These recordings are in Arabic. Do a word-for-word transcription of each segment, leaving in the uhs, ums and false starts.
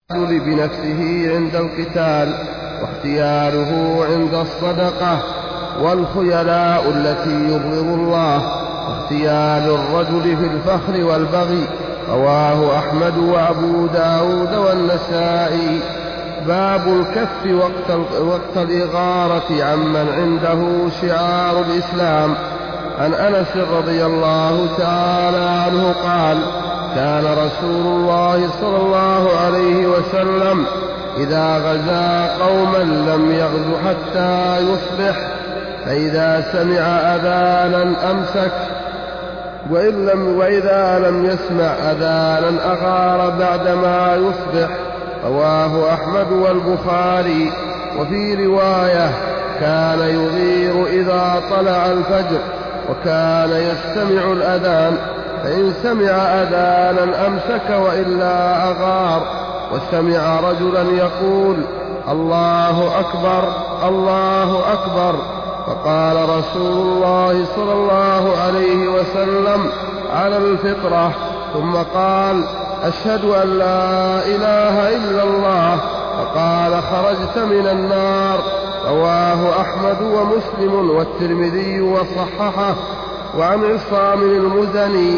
بنفسه عند القتال، واختياره عند الصدقة، والخيلاء التي يبغض الله، واختيال الرجل في الفخر والبغي. رواه أحمد وأبو داود والنسائي. باب الكف وقت, وقت الإغارة عمن عنده شعار الإسلام. عن أنس رضي الله تعالى عنه قال: كان رسول الله صلى الله عليه وسلم إذا غزا قوما لم يغزو حتى يصبح، فإذا سمع أذانا أمسك، وإن لم وإذا لم يسمع أذانا أغار بعدما يصبح. رواه أحمد والبخاري. وفي رواية: كان يغير إذا طلع الفجر، وكان يستمع الأذان، فإن سمع أذانا أمسك وإلا أغار. وسمع رجلا يقول: الله أكبر الله أكبر، فقال رسول الله صلى الله عليه وسلم: على الفطرة. ثم قال: أشهد أن لا إله إلا الله، فقال: خرجت من النار. رواه أحمد ومسلم والترمذي وصححه. وعن عصام المزني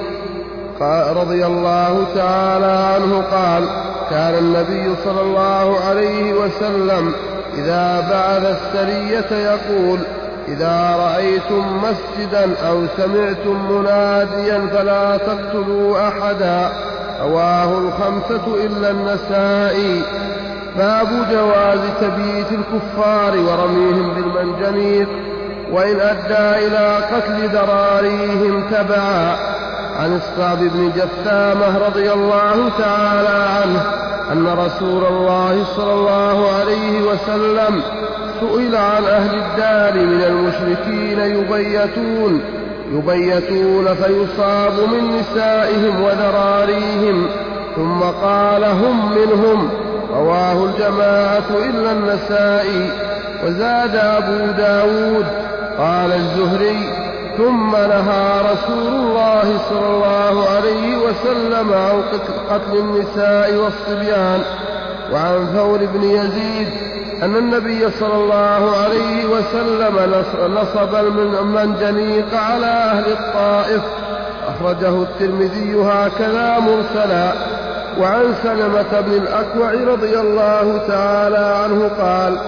رضي الله تعالى عنه قال: كان النبي صلى الله عليه وسلم إذا بعث السرية يقول: إذا رأيتم مسجدا أو سمعتم مناديا فلا تقتلوا أحدا. رواه الخمسة إلا النسائي. باب جواز تبييت الكفار ورميهم بالمنجنيق وإن أدى إلى قتل ذراريهم تبعا. عن الصعب بن جثامة رضي الله تعالى عنه أن رسول الله صلى الله عليه وسلم سئل عن أهل الدار من المشركين يبيتون يبيتون فيصاب من نسائهم وذراريهم، ثم قال: هم منهم. رواه الجماعة إلا النسائي. وزاد أبو داود: قال الزهري: ثم نهى رسول الله صلى الله عليه وسلم عن قتل النساء والصبيان. وعن ثور بن يزيد أن النبي صلى الله عليه وسلم نصب المنجنيق على أهل الطائف. أخرجه الترمذي هكذا مرسلا. وعن سلمة بن الأكوع رضي الله تعالى عنه قال: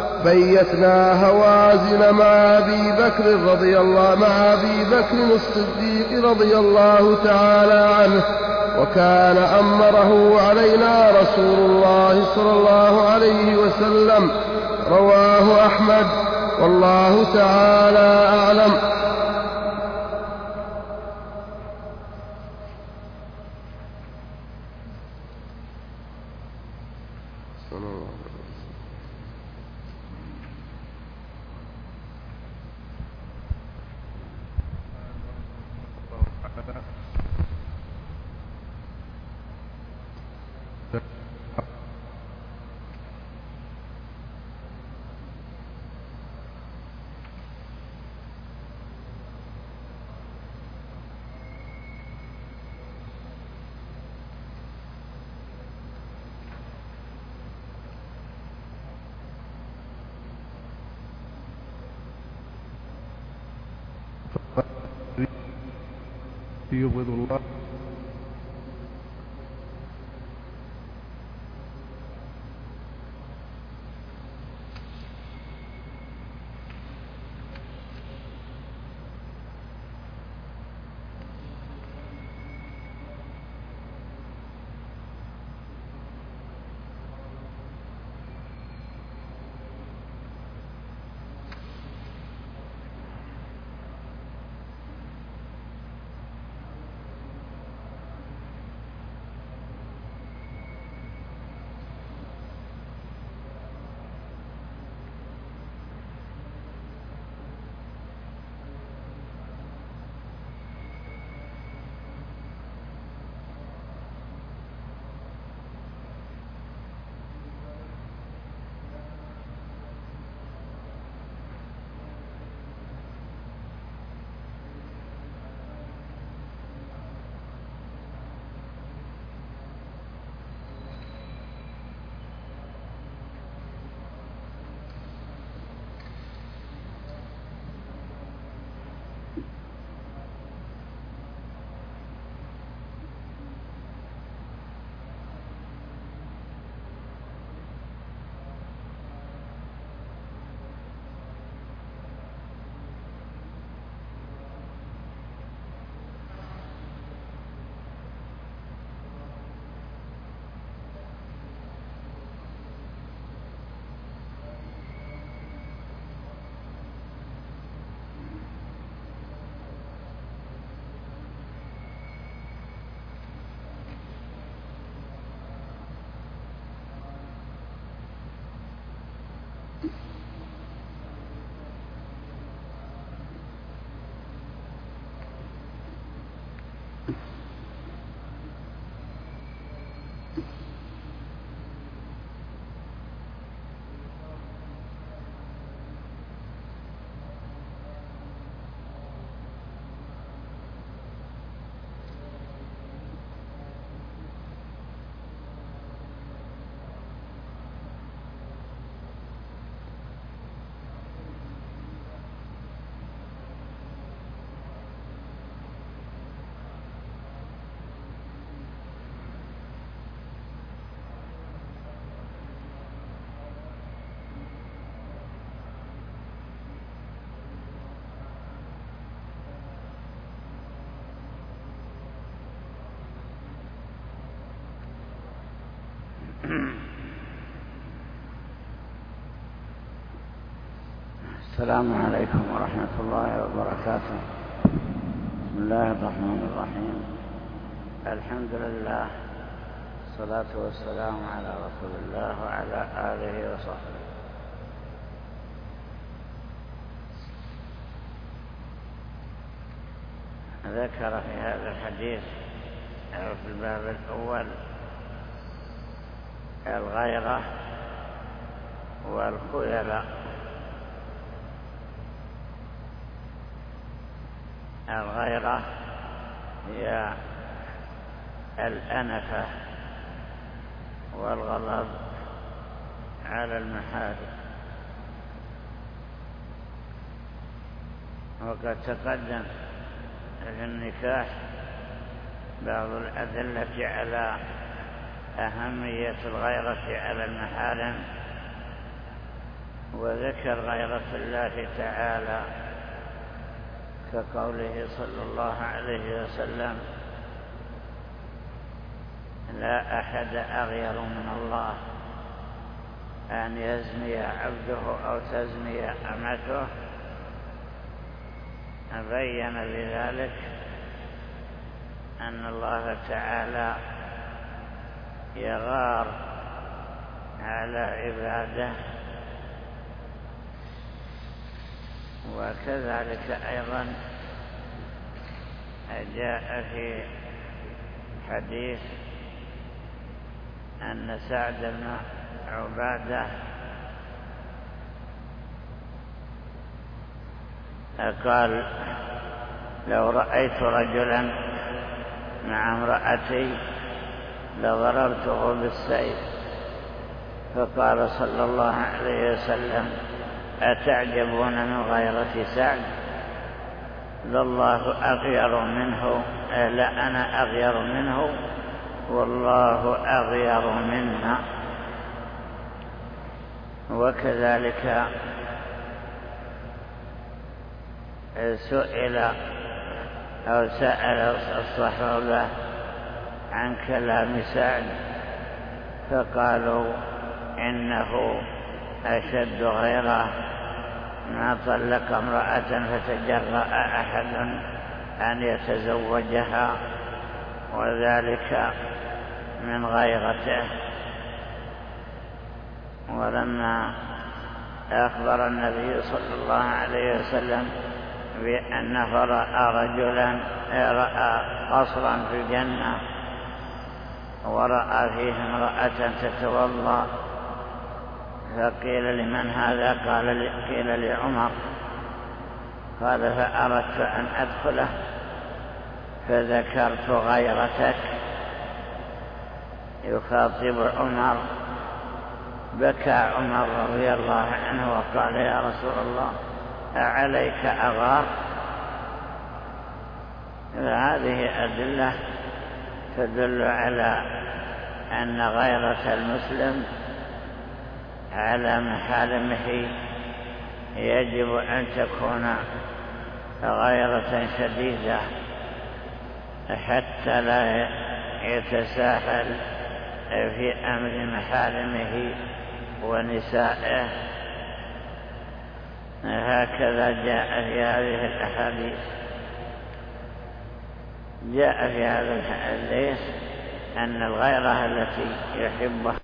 بيتنا هوازن مع أبي بكر رضي الله مع أبي بكر الصديق رضي الله تعالى عنه، وكان أمره علينا رسول الله صلى الله عليه وسلم. رواه أحمد، والله تعالى أعلم. يبغض الله السلام عليكم ورحمة الله وبركاته. بسم الله الرحمن الرحيم. الحمد لله، الصلاة والسلام على رسول الله وعلى آله وصحبه. ذكر في هذا الحديث أو في الباب الأول الغيرة والخيلاء. الغيرة هي الأنفة والغضب على المحارم، وقد تقدم في النكاح بعض الأدلة على أهمية الغيرة على المحارم، وذكر غيرة الله تعالى كقوله صلى الله عليه وسلم: لا أحد أغير من الله أن يزني عبده أو تزني أمته. بين بذلك أن الله تعالى يغار على عباده، وكذلك أيضا جاء في حديث أن سعد بن عبادة قال: لو رأيت رجلا مع امرأتي لضربته بالسيف. فقال صلى الله عليه وسلم: أتعجبون من غيرة سعد؟ لله أغير منه، لا أنا أغير منه والله أغير منا. وكذلك سئل أو سأل الصحابة عن كلام سعد فقالوا: إنه أشد غيره، ما طلق امرأة فتجرأ أحد أن يتزوجها، وذلك من غيرته. ولما أخبر النبي صلى الله عليه وسلم بأنه رأى رجلا رأى قصرا في الجنة ورأى فيه امرأة تتوضأ، فقيل: لمن هذا؟ قال: قيل لعمر. قال: فأردت أن أدخله فذكرت غيرتك. يخاطب عمر. بكى عمر رضي الله عنه وقال: يا رسول الله، أعليك أغار؟ هذه أدلة تدل على أن غيرة المسلم على محارمه يجب أن تكون غيرة شديدة حتى لا يتساهل في أمر محارمه ونسائه. هكذا جاء في هذه الأحاديث. جاء في هذا الحديث أن الغيرة التي يحبها